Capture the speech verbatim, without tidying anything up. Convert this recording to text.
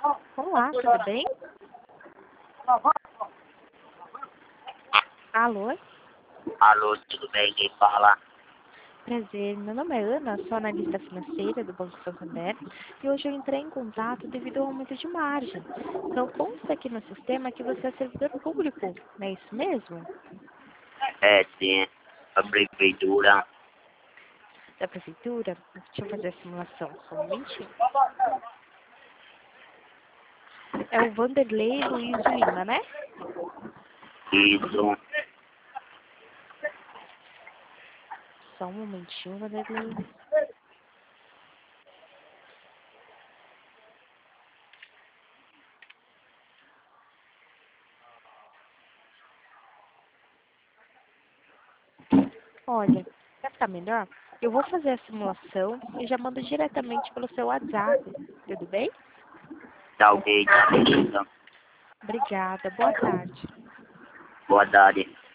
Olá, tudo bem? Alô? Alô, tudo bem? Quem fala? Prazer, meu nome é Ana, sou analista financeira do Banco Santander e hoje eu entrei em contato devido ao aumento de margem. Então consta aqui no sistema que você é servidor público, não é isso mesmo? É, sim, a prefeitura. Da prefeitura? Deixa eu fazer a simulação, só um momentinho. É o Vanderlei Luiz de Lima, né? Isso, Só um momentinho, Vanderlei. Olha, para ficar melhor, eu vou fazer a simulação e já mando diretamente pelo seu WhatsApp, tudo bem? tá ok, tá beleza. Obrigada, boa tarde. Boa tarde.